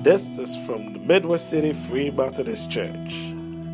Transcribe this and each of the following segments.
This is from the Midwest City Free Methodist Church.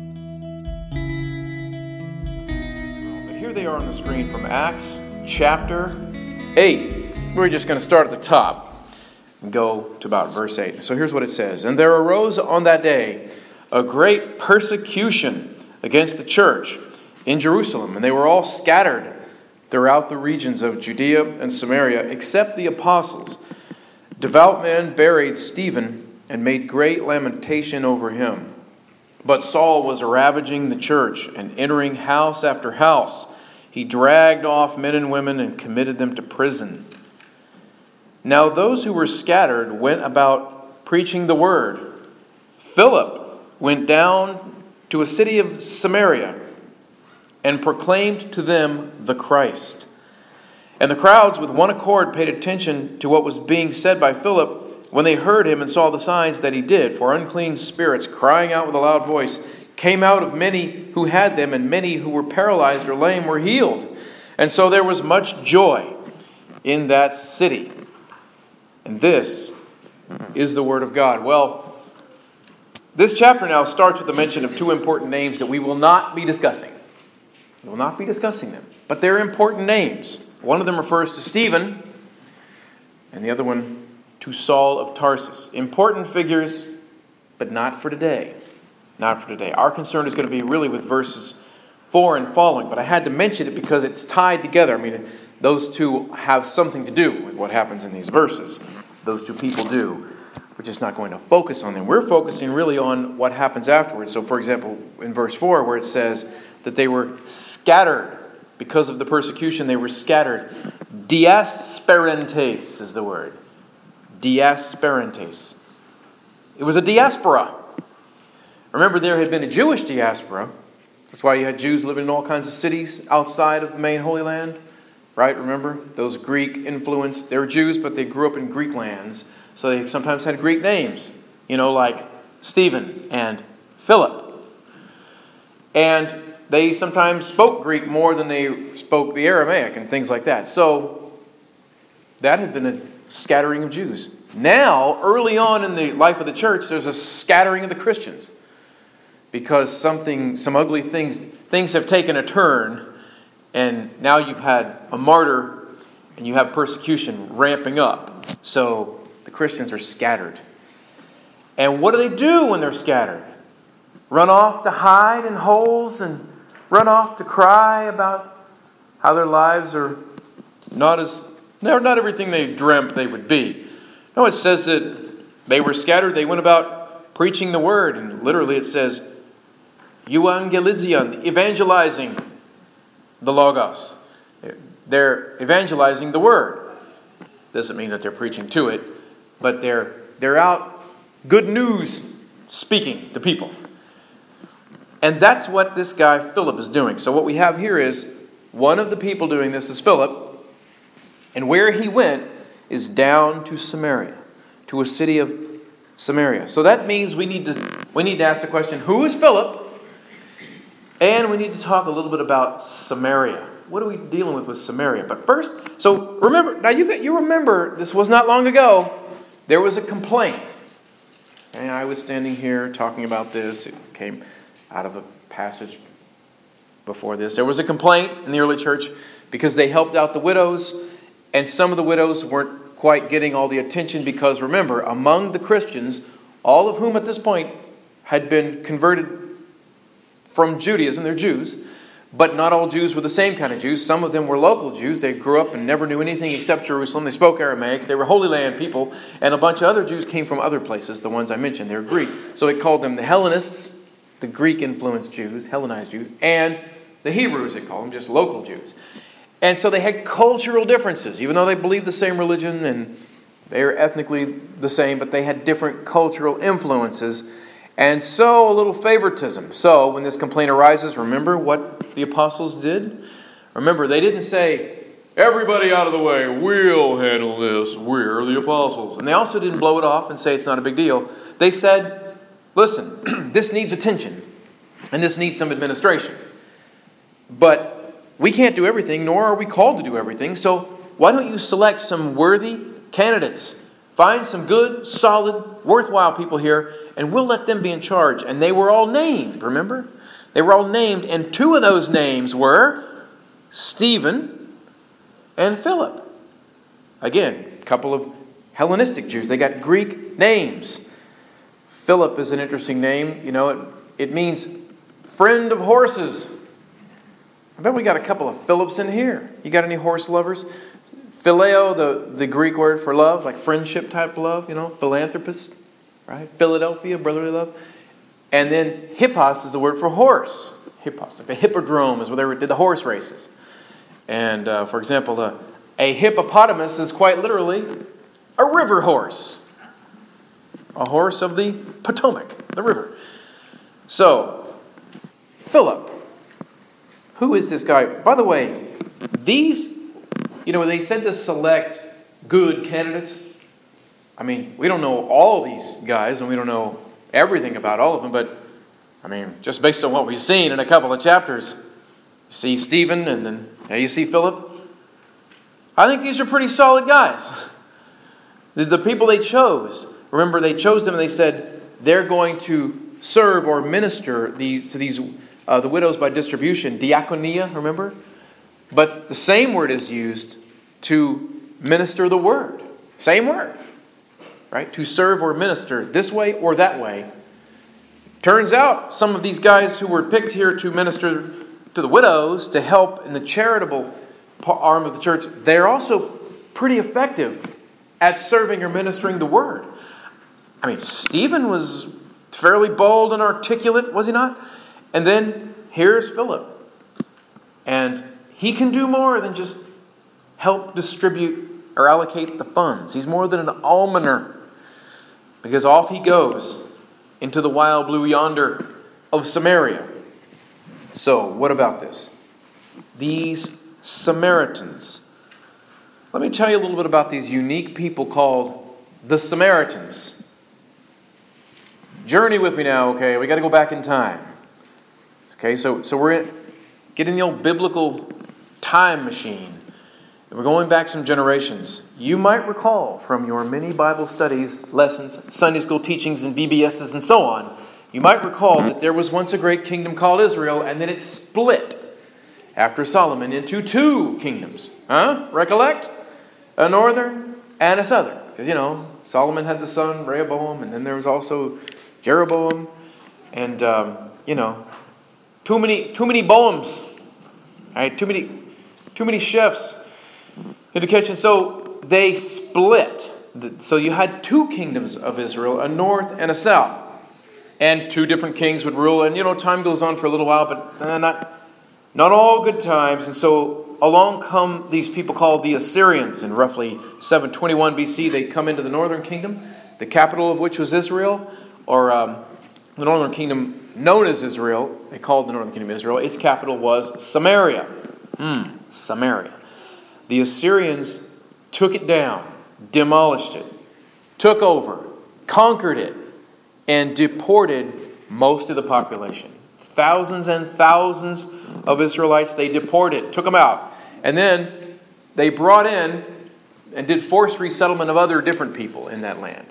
But here they are on the screen from Acts chapter 8. We're just going to start at the top and go to about verse 8. So here's what it says. And there arose on that day a great persecution against the church in Jerusalem, and they were all scattered throughout the regions of Judea and Samaria, except the apostles. Devout men buried Stephen and made great lamentation over him. But Saul was ravaging the church and entering house after house. He dragged off men and women and committed them to prison. Now those who were scattered went about preaching the word. Philip went down to a city of Samaria and proclaimed to them the Christ. And the crowds with one accord paid attention to what was being said by Philip when they heard him and saw the signs that he did. For unclean spirits, crying out with a loud voice, came out of many who had them, and many who were paralyzed or lame were healed. And so there was much joy in that city. And this is the word of God. Well, this chapter now starts with the mention of two important names that we will not be discussing. We will not be discussing them. But they're important names. One of them refers to Stephen, and the other one to Saul of Tarsus. Important figures, but not for today. Not for today. Our concern is going to be really with verses 4 and following, but I had to mention it because it's tied together. I mean, those two have something to do with what happens in these verses. Those two people do. We're just not going to focus on them. We're focusing really on what happens afterwards. So, for example, in verse 4, where it says that they were scattered because of the persecution, they were scattered. Diasperentes is the word. Diasperentes. It was a diaspora. Remember, there had been a Jewish diaspora. That's why you had Jews living in all kinds of cities outside of the main Holy Land. Right? Remember? Those Greek influence. They were Jews, but they grew up in Greek lands. So they sometimes had Greek names. You know, like Stephen and Philip. And they sometimes spoke Greek more than they spoke the Aramaic and things like that. So that had been a scattering of Jews. Now, early on in the life of the church, there's a scattering of the Christians. Because some ugly things have taken a turn, and now you've had a martyr and you have persecution ramping up. So the Christians are scattered. And what do they do when they're scattered? Run off to hide in holes and run off to cry about how their lives are not everything they dreamt they would be. No, it says that they were scattered. They went about preaching the word. And literally it says, euangelizion, evangelizing the Logos. They're evangelizing the word. Doesn't mean that they're preaching to it, but they're out good news speaking to people. And that's what this guy Philip is doing. So what we have here is one of the people doing this is Philip. And where he went is down to Samaria, to a city of Samaria. So that means we need to ask the question, who is Philip? And we need to talk a little bit about Samaria. What are we dealing with Samaria? But first, so remember, now you remember this was not long ago. There was a complaint. And I was standing here talking about this. It came out of a passage before this. There was a complaint in the early church because they helped out the widows, and some of the widows weren't quite getting all the attention because, remember, among the Christians, all of whom at this point had been converted from Judaism, they're Jews, but not all Jews were the same kind of Jews. Some of them were local Jews. They grew up and never knew anything except Jerusalem. They spoke Aramaic. They were Holy Land people, and a bunch of other Jews came from other places, the ones I mentioned. They were Greek. So it called them the Hellenists, the Greek-influenced Jews, Hellenized Jews, and the Hebrews, they call them, just local Jews. And so they had cultural differences, even though they believed the same religion and they were ethnically the same, but they had different cultural influences. And so a little favoritism. So when this complaint arises, remember what the apostles did? Remember, they didn't say, everybody out of the way, we'll handle this, we're the apostles. And they also didn't blow it off and say it's not a big deal. They said, listen, this needs attention and this needs some administration. But we can't do everything, nor are we called to do everything. So why don't you select some worthy candidates Find some good, solid, worthwhile people here, and we'll let them be in charge. And they were all named, remember? They were all named, and 2 of those names were Stephen and Philip. Again, a couple of Hellenistic Jews. They got Greek names. Philip is an interesting name. You know, it means friend of horses. I bet we got a couple of Philips in here. You got any horse lovers? Phileo, the Greek word for love, like friendship type love, you know, philanthropist, right? Philadelphia, brotherly love. And then hippos is the word for horse. Hippos, like the hippodrome is where they did the horse races. And for example, a hippopotamus is quite literally a river horse. A horse of the Potomac, the river. So, Philip. Who is this guy? By the way, these, they said to select good candidates. I mean, we don't know all these guys, and we don't know everything about all of them, but, just based on what we've seen in a couple of chapters, you see Stephen, and then you see Philip. I think these are pretty solid guys. The people they chose, remember, they chose them and they said they're going to serve or minister to these the widows by distribution, diakonia, remember? But the same word is used to minister the word. Same word, right? To serve or minister this way or that way. Turns out some of these guys who were picked here to minister to the widows, to help in the charitable arm of the church, they're also pretty effective at serving or ministering the word. Stephen was fairly bold and articulate, was he not? And then here's Philip. And he can do more than just help distribute or allocate the funds. He's more than an almoner. Because off he goes into the wild blue yonder of Samaria. So, what about this? These Samaritans. Let me tell you a little bit about these unique people called the Samaritans. Journey with me now, okay? We got to go back in time. Okay, so we're getting the old biblical time machine. And we're going back some generations. You might recall from your many Bible studies, lessons, Sunday school teachings, and VBSs and so on, you might recall that there was once a great kingdom called Israel, and then it split after Solomon into 2 kingdoms. Recollect? A northern and a southern. Because, Solomon had the son Rehoboam, and then there was also Jeroboam, and, too many Boams, right? Too many chefs in the kitchen. So they split. So you had 2 kingdoms of Israel, a north and a south. And 2 different kings would rule. And, time goes on for a little while, but not all good times. And so along come these people called the Assyrians. In roughly 721 BC, they come into the northern kingdom, the capital of which was Israel, or the northern kingdom known as Israel. They called the northern kingdom Israel. Its capital was Samaria. Samaria. The Assyrians took it down, demolished it, took over, conquered it, and deported most of the population. Thousands and thousands of Israelites they deported, took them out. And then they brought in and did forced resettlement of other different people in that land.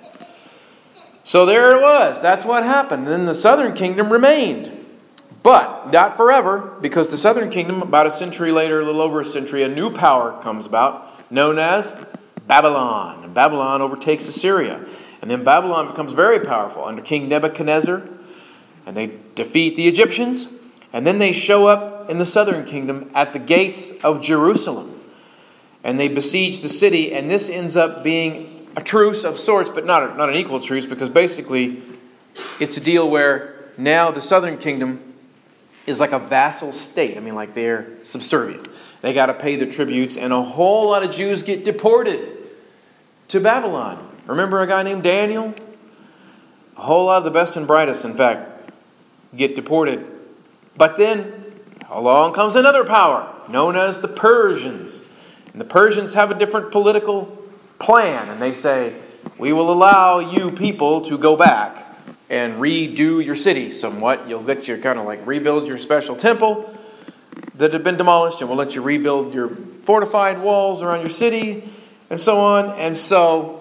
So there it was. That's what happened. Then the southern kingdom remained. But not forever, because the southern kingdom, about a century later, a little over a century, a new power comes about, known as Babylon. And Babylon overtakes Assyria. And then Babylon becomes very powerful under King Nebuchadnezzar. And they defeat the Egyptians. And then they show up in the southern kingdom at the gates of Jerusalem. And they besiege the city. And this ends up being a truce of sorts, but not an equal truce, because basically it's a deal where now the southern kingdom is like a vassal state. Like they're subservient. They got to pay the tributes, and a whole lot of Jews get deported to Babylon. Remember a guy named Daniel? A whole lot of the best and brightest, in fact, get deported. But then along comes another power known as the Persians. And the Persians have a different political plan, and they say, we will allow you people to go back and redo your city somewhat. You'll let you kind of rebuild your special temple that had been demolished, and we'll let you rebuild your fortified walls around your city, and so on. And so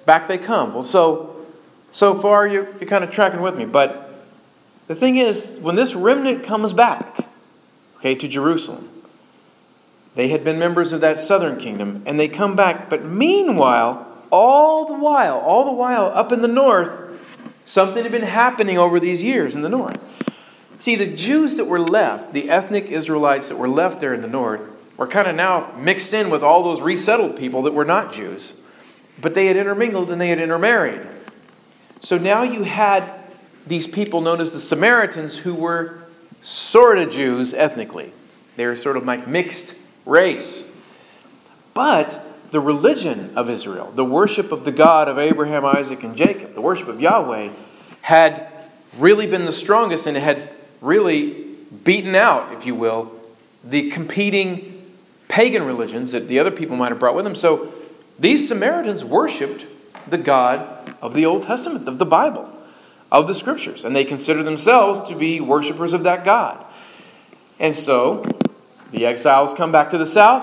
back they come. Well, so far you're kind of tracking with me. But the thing is, when this remnant comes back, okay, to Jerusalem, they had been members of that southern kingdom, and they come back. But meanwhile, all the while, up in the north, something had been happening over these years in the north. See, the Jews that were left, the ethnic Israelites that were left there in the north, were kind of now mixed in with all those resettled people that were not Jews. But they had intermingled and they had intermarried. So now you had these people known as the Samaritans who were sort of Jews ethnically. They were sort of like mixed race. But the religion of Israel, the worship of the God of Abraham, Isaac, and Jacob, the worship of Yahweh, had really been the strongest and had really beaten out, if you will, the competing pagan religions that the other people might have brought with them. So these Samaritans worshipped the God of the Old Testament, of the Bible, of the Scriptures. And they considered themselves to be worshipers of that God. And so the exiles come back to the south.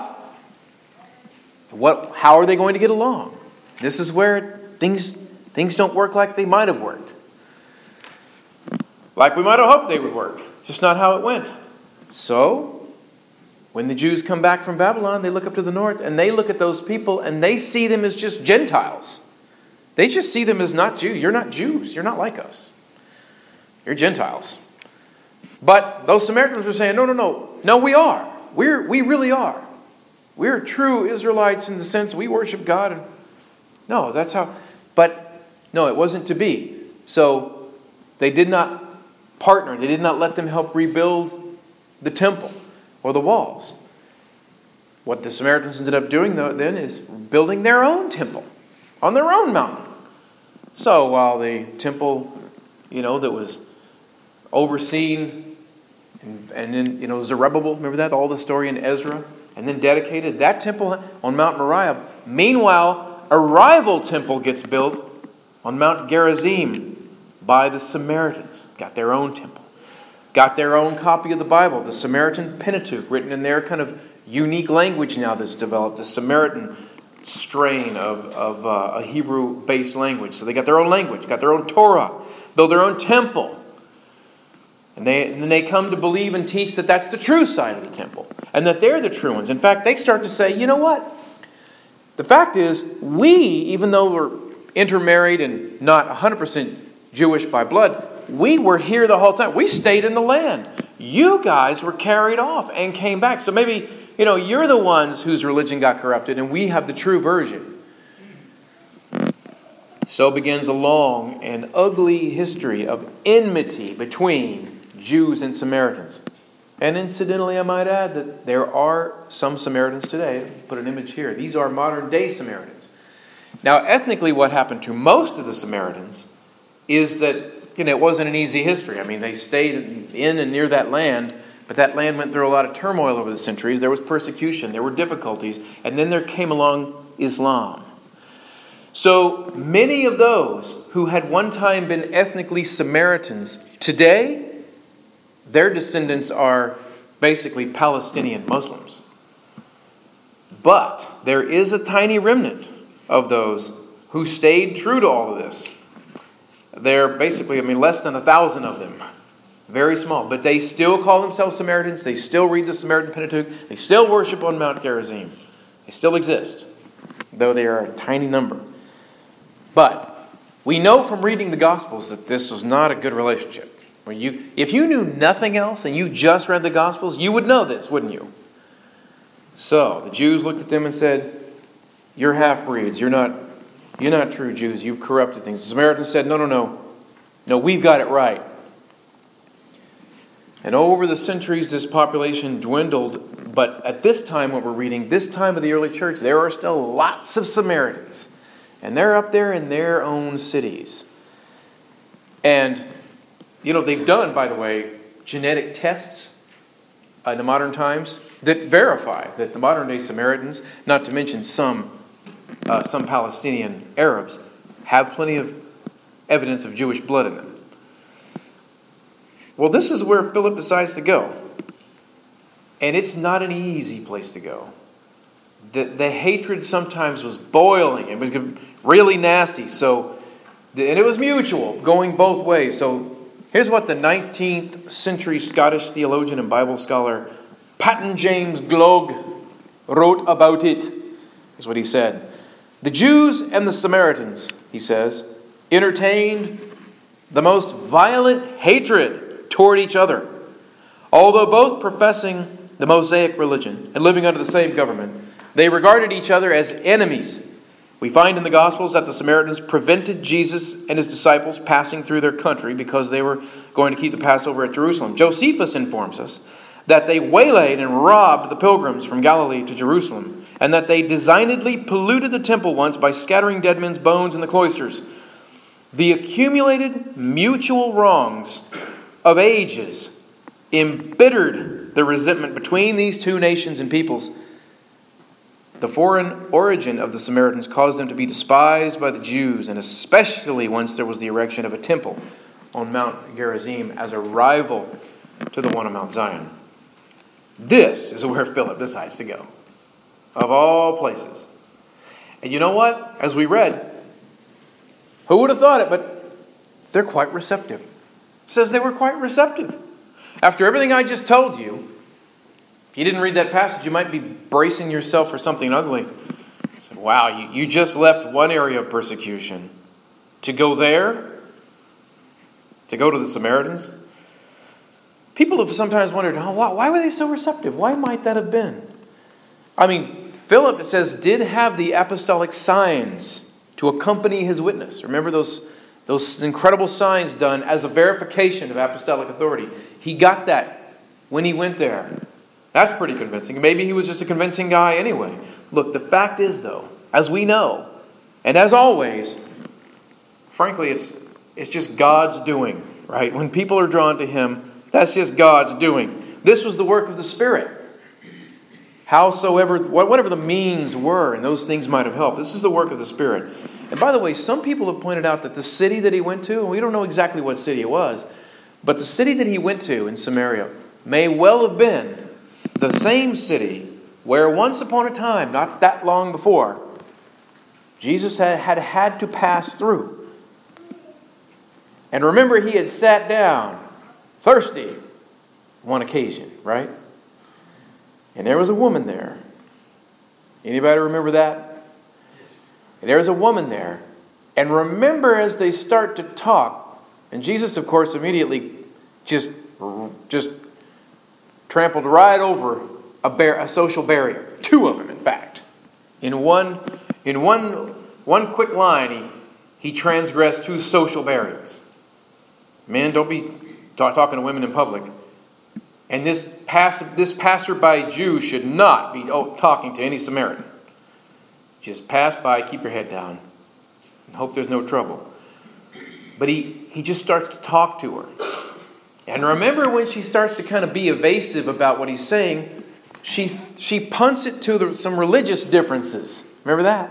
How are they going to get along? This is where things don't work like they might have worked. Like we might have hoped they would work. It's just not how it went. So, when the Jews come back from Babylon, they look up to the north and they look at those people and they see them as just Gentiles. They just see them as not Jews. You're not Jews. You're not like us. You're Gentiles. But those Samaritans are saying, no, we are. We really are. We're true Israelites in the sense we worship God. No, that's how. But no, it wasn't to be. So they did not partner. They did not let them help rebuild the temple or the walls. What the Samaritans ended up doing then is building their own temple on their own mountain. So while the temple, that was overseen and then, Zerubbabel, remember that? All the story in Ezra. And then dedicated that temple on Mount Moriah. Meanwhile, a rival temple gets built on Mount Gerizim by the Samaritans. Got their own temple. Got their own copy of the Bible, the Samaritan Pentateuch, written in their kind of unique language now that's developed, the Samaritan strain of a Hebrew-based language. So they got their own language, got their own Torah, build their own temple. And then they come to believe and teach that that's the true side of the temple. And that they're the true ones. In fact, they start to say, you know what? The fact is, we, even though we're intermarried and not 100% Jewish by blood, we were here the whole time. We stayed in the land. You guys were carried off and came back. So maybe, you're the ones whose religion got corrupted and we have the true version. So begins a long and ugly history of enmity between Jews and Samaritans. And incidentally, I might add that there are some Samaritans today. Put an image here. These are modern day Samaritans. Now, ethnically, what happened to most of the Samaritans is that, it wasn't an easy history. I mean, they stayed in and near that land, but that land went through a lot of turmoil over the centuries. There was persecution. There were difficulties. And then there came along Islam. So many of those who had one time been ethnically Samaritans, today, their descendants are basically Palestinian Muslims. But there is a tiny remnant of those who stayed true to all of this. They're basically, less than 1,000 of them. Very small. But they still call themselves Samaritans. They still read the Samaritan Pentateuch. They still worship on Mount Gerizim. They still exist, though they are a tiny number. But we know from reading the Gospels that this was not a good relationship. If you knew nothing else and you just read the Gospels, you would know this, wouldn't you? So the Jews looked at them and said, "You're half-breeds. You're not true Jews. You've corrupted things." The Samaritans said, No, we've got it right. And over the centuries, this population dwindled. But at this time, what we're reading, this time of the early church, there are still lots of Samaritans. And they're up there in their own cities. And, they've done, by the way, genetic tests in the modern times that verify that the modern day Samaritans, not to mention some Palestinian Arabs, have plenty of evidence of Jewish blood in them. Well, this is where Philip decides to go. And it's not an easy place to go. the hatred sometimes was boiling. It was really nasty. And it was mutual, going both ways. So here's what the 19th century Scottish theologian and Bible scholar Paton James Glogg wrote about it. Here's what he said. The Jews and the Samaritans, he says, entertained the most violent hatred toward each other. Although both professing the Mosaic religion and living under the same government, they regarded each other as enemies. We find in the Gospels that the Samaritans prevented Jesus and his disciples passing through their country because they were going to keep the Passover at Jerusalem. Josephus informs us that they waylaid and robbed the pilgrims from Galilee to Jerusalem, and that they designedly polluted the temple once by scattering dead men's bones in the cloisters. The accumulated mutual wrongs of ages embittered the resentment between these two nations and peoples. The foreign origin of the Samaritans caused them to be despised by the Jews, and especially once there was the erection of a temple on Mount Gerizim as a rival to the one on Mount Zion. This is where Philip decides to go, of all places. And you know what? As we read, who would have thought it, but they're quite receptive. It says they were quite receptive. After everything I just told you, if you didn't read that passage, you might be bracing yourself for something ugly. You said, wow, you just left one area of persecution to go there, to go to the Samaritans. People have sometimes wondered, why were they so receptive? Why might that have been? I mean, Philip, it says, did have the apostolic signs to accompany his witness. Remember those incredible signs done as a verification of apostolic authority. He got that when he went there. That's pretty convincing. Maybe he was just a convincing guy anyway. Look, the fact is, though, as we know, and as always, frankly, it's just God's doing, right? When people are drawn to him, that's just God's doing. This was the work of the Spirit. Whatever the means were, and those things might have helped. This is the work of the Spirit. And by the way, some people have pointed out that the city that he went to, and we don't know exactly what city it was, but the city that he went to in Samaria may well have been the same city where once upon a time, not that long before, Jesus had to pass through. And remember, he had sat down thirsty one occasion, right? And there was a woman there. Anybody remember that? And there was a woman there. And remember, as they start to talk, and Jesus, of course, immediately just trampled right over a social barrier. Two of them, in fact. In one quick line, he transgressed two social barriers. Men, don't be talking to women in public. And this passerby Jew should not be talking to any Samaritan. Just pass by, keep your head down, and hope there's no trouble. But he just starts to talk to her. And remember, when she starts to kind of be evasive about what he's saying, she punts it to some religious differences. Remember that?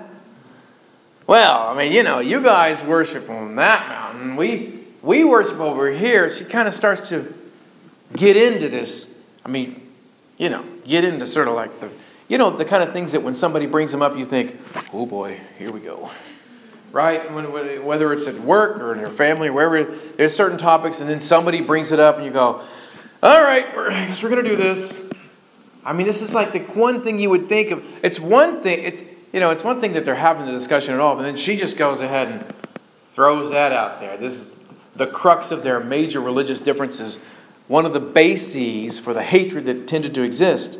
Well, I mean, you guys worship on that mountain. We worship over here. She kind of starts to get into this. I mean, get into sort of like the kind of things that when somebody brings them up, you think, oh boy, here we go. Right? Whether it's at work or in your family or wherever, there's certain topics, and then somebody brings it up and you go, all right, I guess we're going to do this. I mean, this is like the one thing you would think of. It's one thing, it's one thing that they're having the discussion at all, but then she just goes ahead and throws that out there. This is the crux of their major religious differences. One of the bases for the hatred that tended to exist.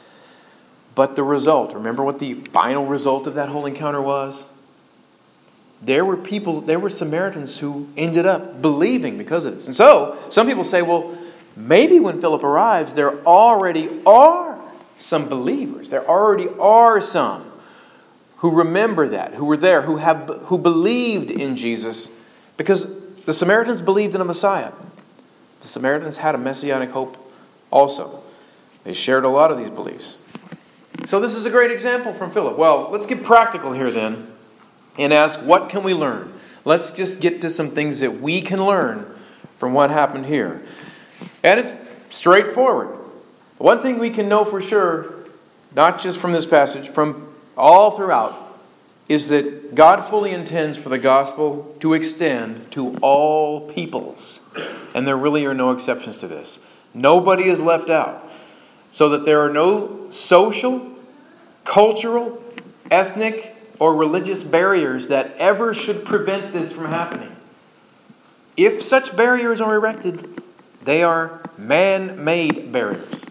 But the result, remember what the final result of that whole encounter was? There were Samaritans who ended up believing because of this. And so, some people say, well, maybe when Philip arrives, there already are some believers. There already are some who remember that, who were there, who believed in Jesus, because the Samaritans believed in a Messiah. The Samaritans had a messianic hope also. They shared a lot of these beliefs. So this is a great example from Philip. Well, let's get practical here then and ask, what can we learn? Let's just get to some things that we can learn from what happened here. And it's straightforward. One thing we can know for sure not just from this passage, from all throughout, is that God fully intends for the gospel to extend to all peoples. And there really are no exceptions to this. Nobody is left out. So that there are no social, cultural, ethnic, or religious barriers that ever should prevent this from happening. If such barriers are erected, they are man-made barriers.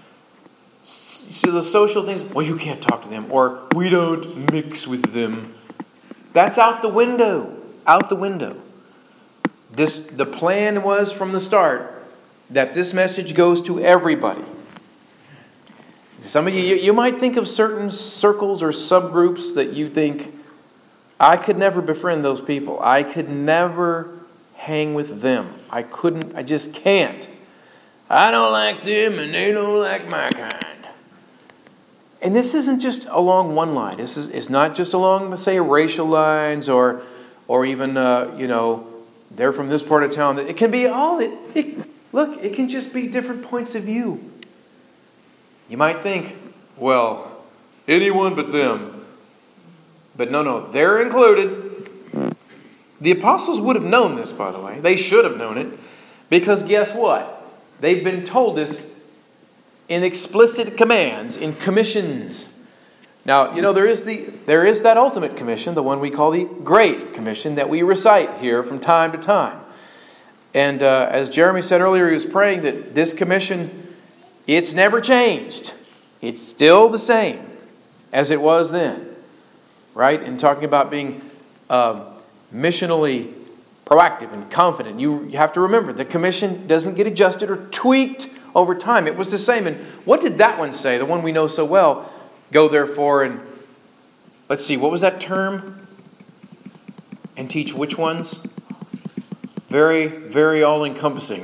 So the social things, well, you can't talk to them, or we don't mix with them. That's out the window. Out the window. The plan was from the start that this message goes to everybody. Some of you might think of certain circles or subgroups that you think, I could never befriend those people. I could never hang with them. I just can't. I don't like them and they don't like my kind. And this isn't just along one line. It's not just along, say, racial lines or even, they're from this part of town. It can be it can just be different points of view. You might think, well, anyone but them. But no, they're included. The apostles would have known this, by the way. They should have known it. Because guess what? They've been told this in explicit commands, in commissions. Now, there is that ultimate commission, the one we call the Great Commission, that we recite here from time to time. And as Jeremy said earlier, he was praying that this commission, it's never changed. It's still the same as it was then. Right? And talking about being missionally proactive and confident. You have to remember, the commission doesn't get adjusted or tweaked over time. It was the same. And what did that one say? The one we know so well. Go therefore and, let's see, what was that term? And teach which ones? Very, very all-encompassing.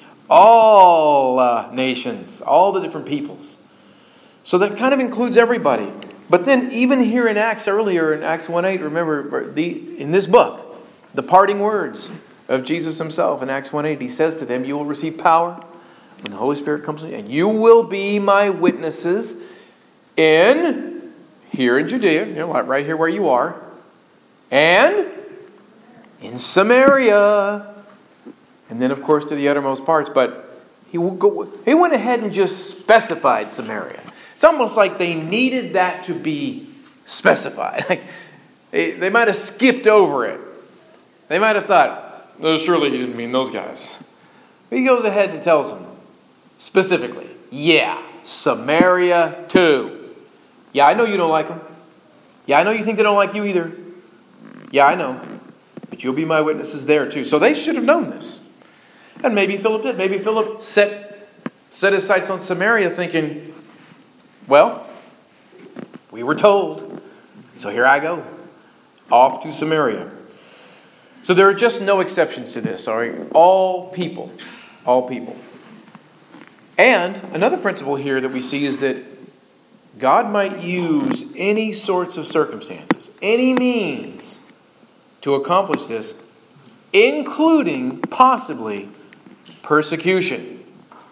All nations, all the different peoples. So that kind of includes everybody. But then even here in Acts, earlier in Acts 1:8, remember, in this book, the parting words of Jesus himself in Acts 1:8, he says to them, you will receive power when the Holy Spirit comes in, and you will be my witnesses here in Judea, right here where you are, and in Samaria, and then of course to the uttermost parts. But he went ahead and just specified Samaria. It's almost like they needed that to be specified. Like they might have skipped over it. They might have thought, no, surely he didn't mean those guys. But he goes ahead and tells them specifically, yeah, Samaria too. Yeah, I know you don't like them. Yeah, I know you think they don't like you either. Yeah, I know. But you'll be my witnesses there too. So they should have known this. And maybe Philip did. Maybe Philip set his sights on Samaria thinking, well, we were told. So here I go. Off to Samaria. So there are just no exceptions to this. All right? All people. All people. And another principle here that we see is that God might use any sorts of circumstances, any means to accomplish this, including possibly persecution,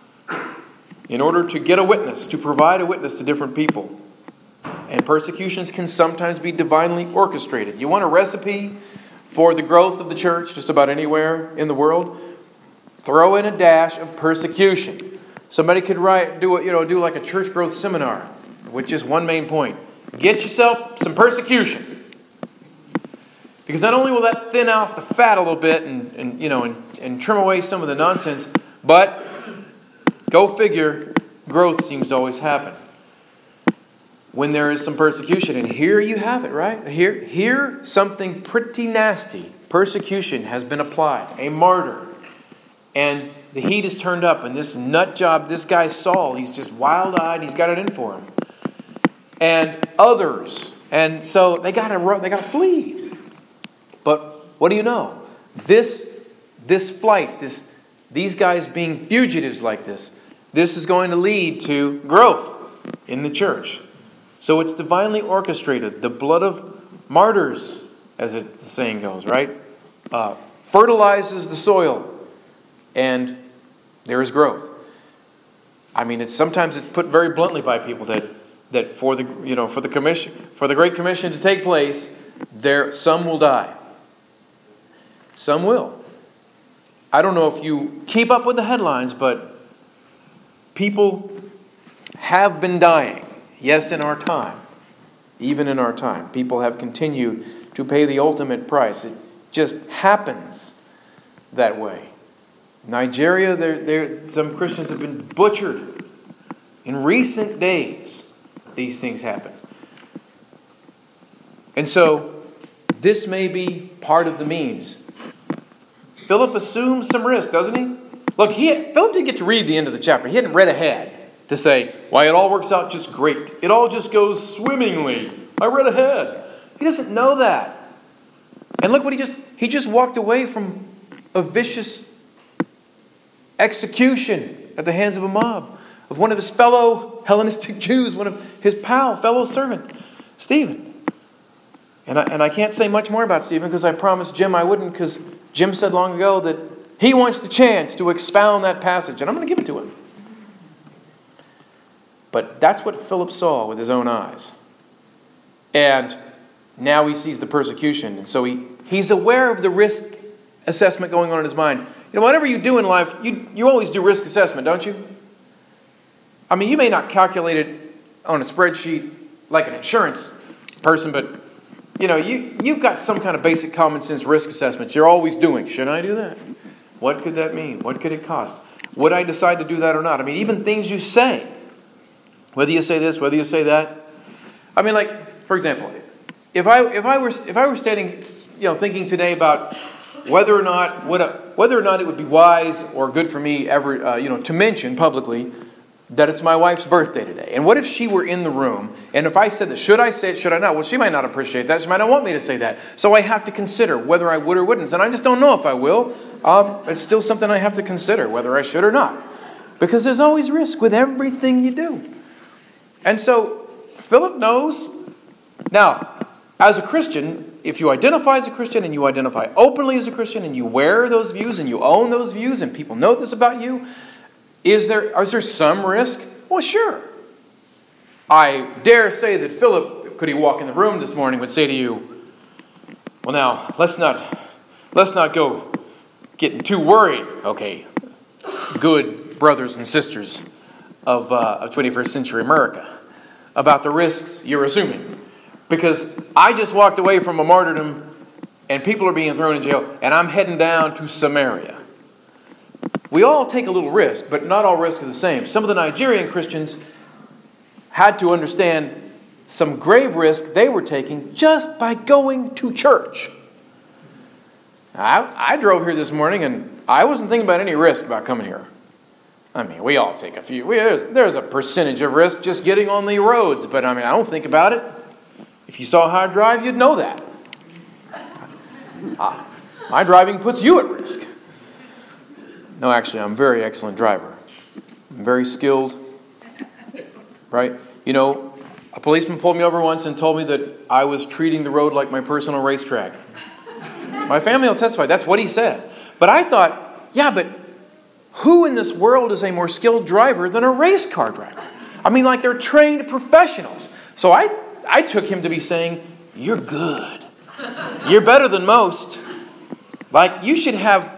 in order to get a witness, to provide a witness to different people. And persecutions can sometimes be divinely orchestrated. You want a recipe for the growth of the church just about anywhere in the world? Throw in a dash of persecution. Somebody could do like a church growth seminar with just one main point. Get yourself some persecution. Because not only will that thin off the fat a little bit and trim away some of the nonsense, but go figure, growth seems to always happen when there is some persecution. And here you have it, right? Here something pretty nasty. Persecution has been applied. A martyr. And the heat is turned up. And this nut job, this guy Saul, he's just wild-eyed. He's got it in for him. And others. And so they got to flee. But what do you know? This flight, these guys being fugitives like this is going to lead to growth in the church. So it's divinely orchestrated. The blood of martyrs, as the saying goes, right? Fertilizes the soil. And there is growth. I mean, sometimes it's put very bluntly by people that that for the Great Commission to take place, some will die. Some will. I don't know if you keep up with the headlines, but people have been dying. Yes, in our time. Even in our time. People have continued to pay the ultimate price. It just happens that way. Nigeria, some Christians have been butchered. In recent days, these things happen. And so, this may be part of the means. Philip assumes some risk, doesn't he? Look, Philip didn't get to read the end of the chapter. He hadn't read ahead to say, why, it all works out just great. It all just goes swimmingly. I read ahead. He doesn't know that. And look what he just walked away from a vicious execution at the hands of a mob of one of his fellow Hellenistic Jews, one of his fellow servant, Stephen. And I can't say much more about Stephen because I promised Jim I wouldn't, because Jim said long ago that he wants the chance to expound that passage, and I'm going to give it to him. But that's what Philip saw with his own eyes. And now he sees the persecution. And so he's aware of the risk assessment going on in his mind. You know, whatever you do in life, you always do risk assessment, don't you? I mean, you may not calculate it on a spreadsheet like an insurance person, but you've got some kind of basic common sense risk assessment you're always doing. Should I do that? What could that mean? What could it cost? Would I decide to do that or not? I mean, even things you say. Whether you say this, whether you say that. I mean, like, for example, if I were standing, thinking today about whether or not it would be wise or good for me ever, to mention publicly that it's my wife's birthday today. And what if she were in the room, and if I said that, should I say it, should I not? Well, she might not appreciate that. She might not want me to say that. So I have to consider whether I would or wouldn't. And I just don't know if I will. It's still something I have to consider, whether I should or not. Because there's always risk with everything you do. And so Philip knows. Now, as a Christian, if you identify as a Christian and you identify openly as a Christian and you wear those views and you own those views and people know this about you, is there some risk? Well, sure. I dare say that Philip, could he walk in the room this morning, would say to you, well, now, let's not go getting too worried, okay, good brothers and sisters of 21st century America, about the risks you're assuming. Because I just walked away from a martyrdom and people are being thrown in jail and I'm heading down to Samaria. We all take a little risk, but not all risks are the same. Some of the Nigerian Christians had to understand some grave risk they were taking just by going to church. I drove here this morning and I wasn't thinking about any risk about coming here. I mean, we all take a few. There's a percentage of risk just getting on the roads, but I don't think about it. If you saw how I drive, you'd know that. My driving puts you at risk. No, actually, I'm a very excellent driver. I'm very skilled. Right? A policeman pulled me over once and told me that I was treating the road like my personal racetrack. My family will testify. That's what he said. But I thought, yeah, but who in this world is a more skilled driver than a race car driver? Like they're trained professionals. So I took him to be saying, you're good. You're better than most. Like you should have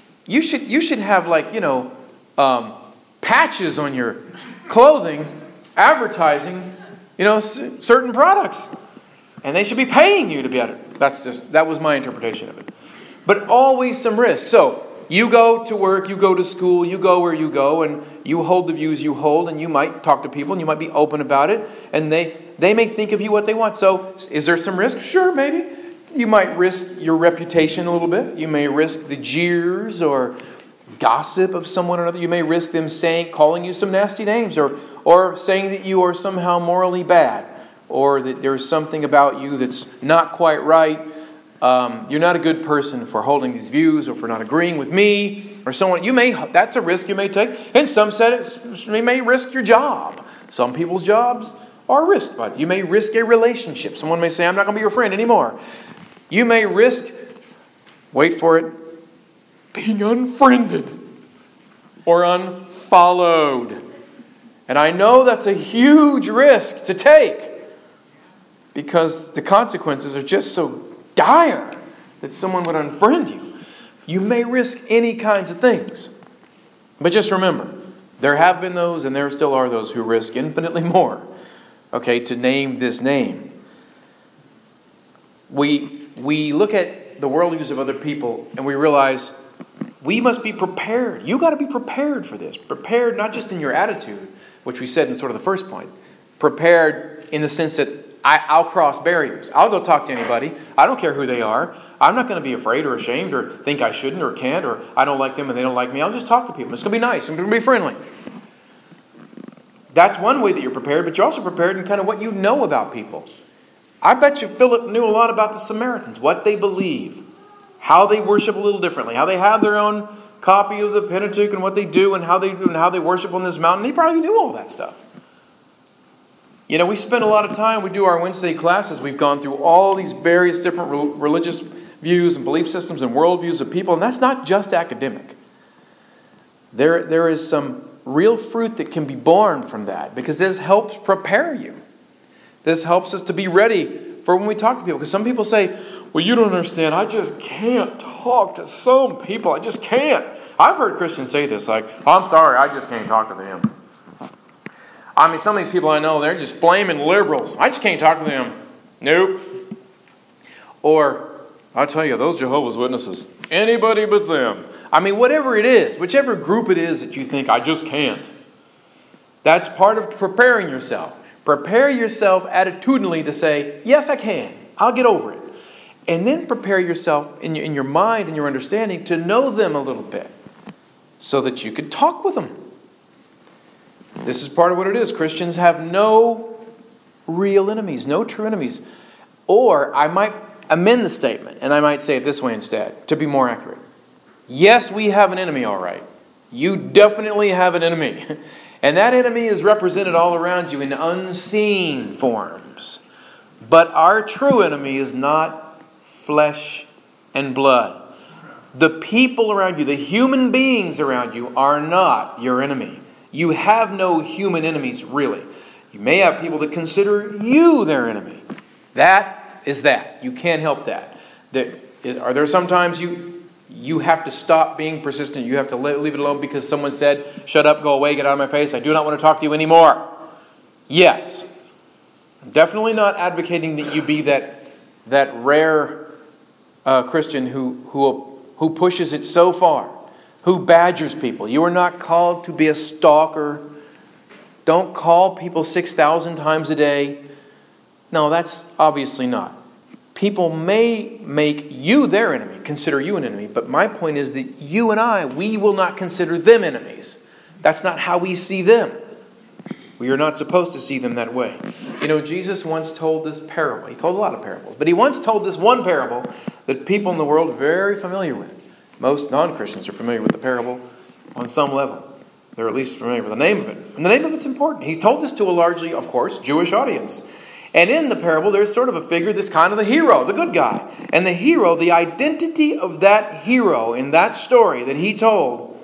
patches on your clothing advertising, certain products. And they should be paying you to be at it. That was my interpretation of it. But always some risk. So you go to work, you go to school, you go where you go, and you hold the views you hold, and you might talk to people, and you might be open about it, and they may think of you what they want. So is there some risk? Sure, maybe. You might risk your reputation a little bit. You may risk the jeers or gossip of someone or another. You may risk them calling you some nasty names, or saying that you are somehow morally bad, or that there's something about you that's not quite right. You're not a good person for holding these views, or for not agreeing with me, or so on. That's a risk you may take. And some said you may risk your job. Some people's jobs are risked by it. You may risk a relationship. Someone may say, I'm not going to be your friend anymore. You may risk, wait for it, being unfriended or unfollowed. And I know that's a huge risk to take because the consequences are just so dire that someone would unfriend you. You may risk any kinds of things. But just remember, there have been those and there still are those who risk infinitely more, to name this name. We look at the worldviews of other people and we realize we must be prepared. You got to be prepared for this. Prepared not just in your attitude, which we said in sort of the first point. Prepared in the sense that I'll cross barriers. I'll go talk to anybody. I don't care who they are. I'm not going to be afraid or ashamed or think I shouldn't or can't or I don't like them and they don't like me. I'll just talk to people. It's going to be nice. I'm going to be friendly. That's one way that you're prepared, but you're also prepared in kind of what you know about people. I bet you Philip knew a lot about the Samaritans, what they believe, how they worship a little differently, how they have their own copy of the Pentateuch and what they do and how they worship on this mountain. He probably knew all that stuff. We spend a lot of time, we do our Wednesday classes, we've gone through all these various different religious views and belief systems and worldviews of people, and that's not just academic. There is some real fruit that can be born from that because this helps prepare you. This helps us to be ready for when we talk to people. Because some people say, well, you don't understand, I just can't talk to some people. I just can't. I've heard Christians say this, like, I'm sorry, I just can't talk to them. Some of these people I know, they're just blaming liberals. I just can't talk to them. Nope. Or, I'll tell you, those Jehovah's Witnesses, anybody but them. Whatever it is, whichever group it is that you think, I just can't. That's part of preparing yourself. Prepare yourself attitudinally to say, yes, I can. I'll get over it. And then prepare yourself in your mind and your understanding to know them a little bit so that you can talk with them. This is part of what it is. Christians have no real enemies, no true enemies. Or I might amend the statement and I might say it this way instead to be more accurate. Yes, we have an enemy, all right. You definitely have an enemy. And that enemy is represented all around you in unseen forms. But our true enemy is not flesh and blood. The people around you, the human beings around you are not your enemy. You have no human enemies, really. You may have people that consider you their enemy. That is that. You can't help that. Are there sometimes you have to stop being persistent? You have to leave it alone because someone said, shut up, go away, get out of my face. I do not want to talk to you anymore. Yes. I'm definitely not advocating that you be that rare Christian who pushes it so far. Who badgers people. You are not called to be a stalker. Don't call people 6,000 times a day. No, that's obviously not. People may make you their enemy, consider you an enemy, but my point is that you and we will not consider them enemies. That's not how we see them. We are not supposed to see them that way. Jesus once told this parable. He told a lot of parables, but he once told this one parable that people in the world are very familiar with. Most non-Christians are familiar with the parable on some level. They're at least familiar with the name of it. And the name of it's important. He told this to a largely, of course, Jewish audience. And in the parable, there's sort of a figure that's kind of the hero, the good guy. And the hero, the identity of that hero in that story that he told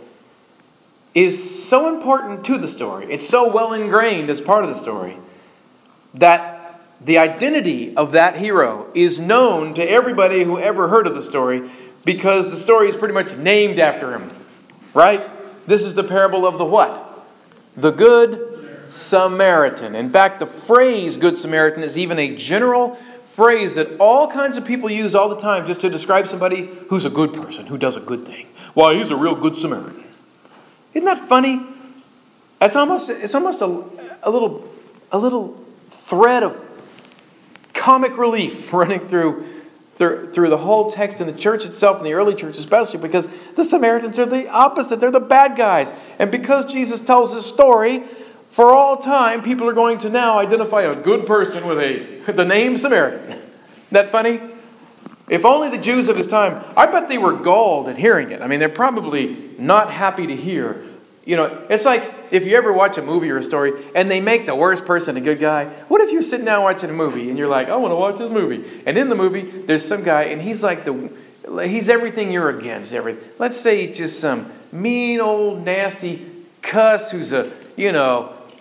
is so important to the story. It's so well ingrained as part of the story that the identity of that hero is known to everybody who ever heard of the story because the story is pretty much named after him. Right? This is the parable of the what? The Good Samaritan. In fact, the phrase Good Samaritan is even a general phrase that all kinds of people use all the time just to describe somebody who's a good person, who does a good thing. Why, he's a real good Samaritan. Isn't that funny? It's almost a little thread of comic relief running through the whole text in the church itself, in the early church especially, because the Samaritans are the opposite. They're the bad guys. And because Jesus tells this story, for all time, people are going to now identify a good person with the name Samaritan. Isn't that funny? If only the Jews of his time, I bet they were galled at hearing it. They're probably not happy to hear. It's like if you ever watch a movie or a story and they make the worst person a good guy. What if you're sitting down watching a movie and you're like, I want to watch this movie. And in the movie, there's some guy and he's like he's everything you're against. Let's say he's just some mean old nasty cuss who's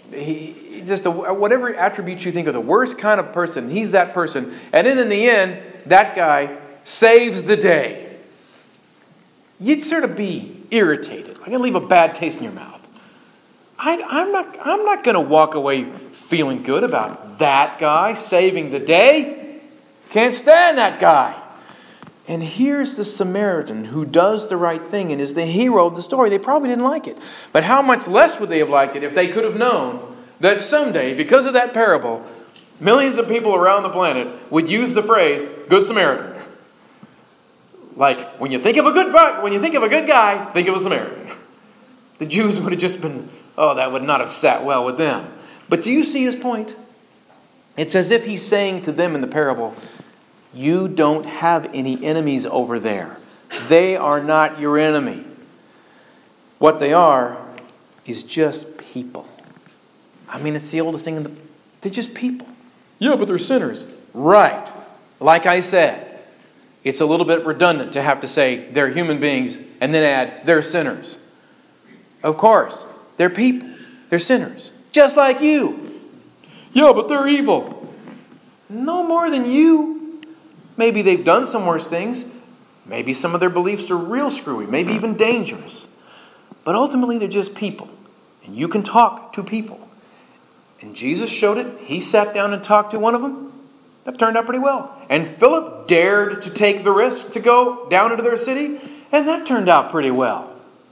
Whatever attributes you think are the worst kind of person, he's that person. And then in the end, that guy saves the day. You'd sort of be irritated. Like, it'll leave a bad taste in your mouth. I'm not going to walk away feeling good about that guy saving the day. Can't stand that guy. And here's the Samaritan who does the right thing and is the hero of the story. They probably didn't like it. But how much less would they have liked it if they could have known that someday, because of that parable, millions of people around the planet would use the phrase Good Samaritan. Like, when you think of a good guy, think of a Samaritan. The Jews would have just been, that would not have sat well with them. But do you see his point? It's as if he's saying to them in the parable, you don't have any enemies over there. They are not your enemy. What they are is just people. I mean, it's the oldest thing they're just people. Yeah, but they're sinners. Right. Like I said, it's a little bit redundant to have to say they're human beings and then add they're sinners. Of course, they're people. They're sinners. Just like you. Yeah, but they're evil. No more than you. Maybe they've done some worse things. Maybe some of their beliefs are real screwy. Maybe even dangerous. But ultimately, they're just people. And you can talk to people. And Jesus showed it. He sat down and talked to one of them. That turned out pretty well. And Philip dared to take the risk to go down into their city. And that turned out pretty well.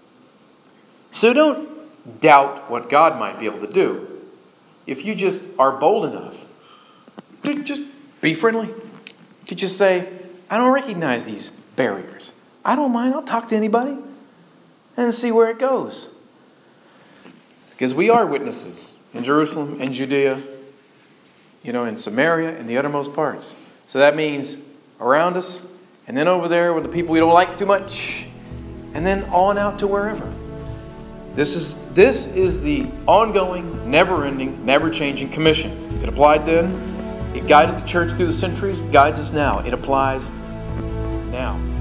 So don't doubt what God might be able to do. If you just are bold enough to just be friendly. To just say, I don't recognize these barriers. I don't mind. I'll talk to anybody. And see where it goes. Because we are witnesses in Jerusalem and Judea, in Samaria and the uttermost parts. So that means around us, and then over there with the people we don't like too much, and then on out to wherever. This is the ongoing, never-ending, never-changing commission. It applied then. It guided the church through the centuries. It guides us now. It applies now.